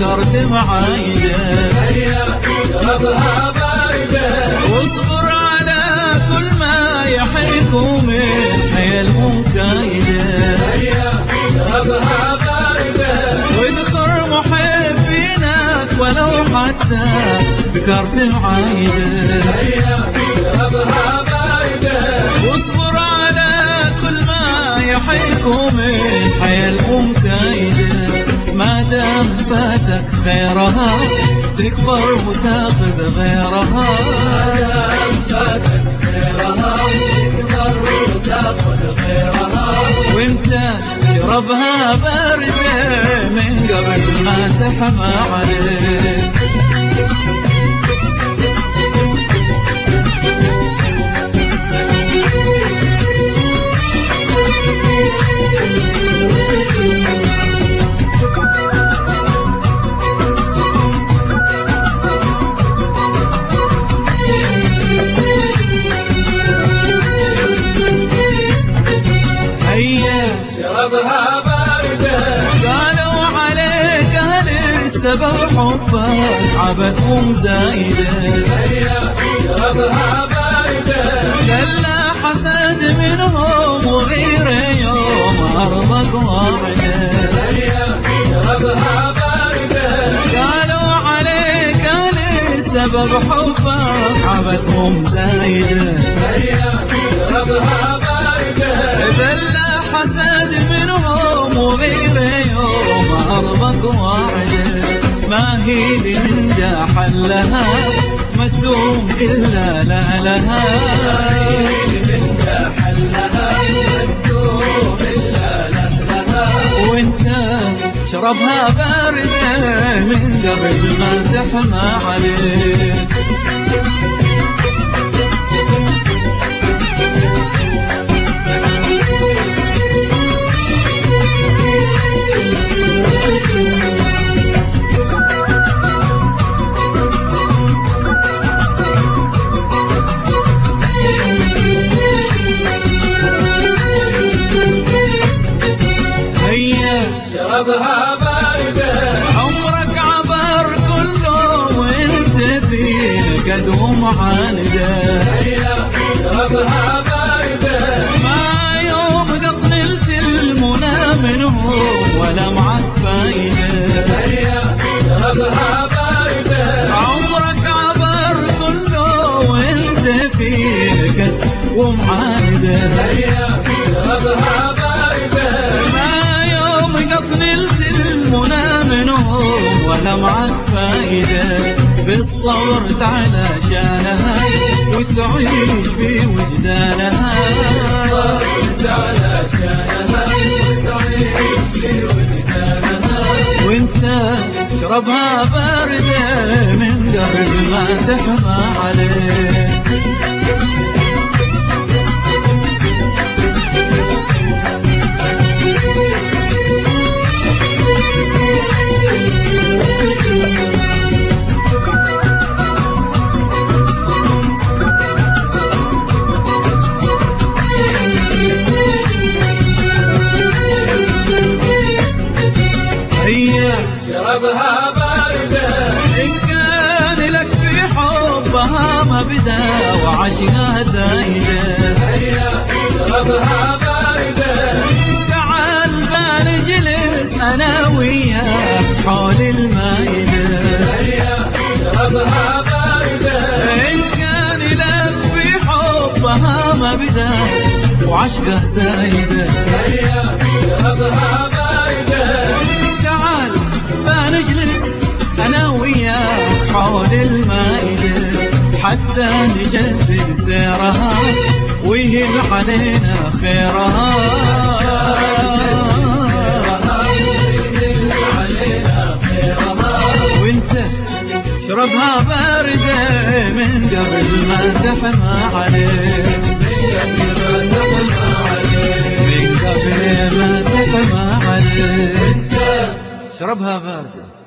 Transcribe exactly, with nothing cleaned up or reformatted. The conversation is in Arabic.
سكرت معايده هيا اشربها باردة واصبر على كل ما يحيك من حيلهم كايده هيا اشربها باردة واذكر محبينك ولو حتى سكرت معايده هيا اشربها باردة واصبر على كل ما يحيك من حيلهم كايده ما دام فاتك خيرها تكبر وتاخذ غيرها فاتك خيرها تكبر وتاخذ غيرها وانت شربها باردة من قبل ما تحمى عليك اشربها باردة قالوا عليك اهل السبب حبك عبثهم زايده هيا اشربها باردة كلا حسد منهم وغير يوم ارضك واعده هيا اشربها باردة قالوا عليك اهل السبب حبك عبثهم زايده هيا اشربها باردة بلا حسد منهم وغير يوم أرضك واعده ما هي من جا حلها ما تدوم إلا لا لها من جا حلها ما تدوم إلا لها وانت شربها باردة من قبل ما تحمى عليك اشربها باردة عمرك عبر كله وانت فيه قدوم عانده هيا اشربها باردة ما يوم قطلت المنى منهم ولا معك فايده هيا اشربها باردة عمرك عبر كله وانت فيه قدوم عانده هيا اشربها باردة قطلت المنى منهم ولا معك فايدة بالصبر على شانها وتعيش في وجدانها على شانها وتعيش في وجدانها وانت شربها باردة من قبل ما تحمى عليك اشربها باردة إن كان لك في حبها مبدأ وعشقها زايدة هيا اشربها باردة تعال بنجلس أنا وياك حول المايدة هيا اشربها باردة إن كان لك في حبها مبدأ وعشقها زايدة هيا اشربها باردة تعال بنجلس أنا وياك حول المائدة حتى نجدد سيرها ويهل علينا خيرها وانت شربها باردة من قبل ما تحمى عليك من قبل ما تحمى عليك شربها باردة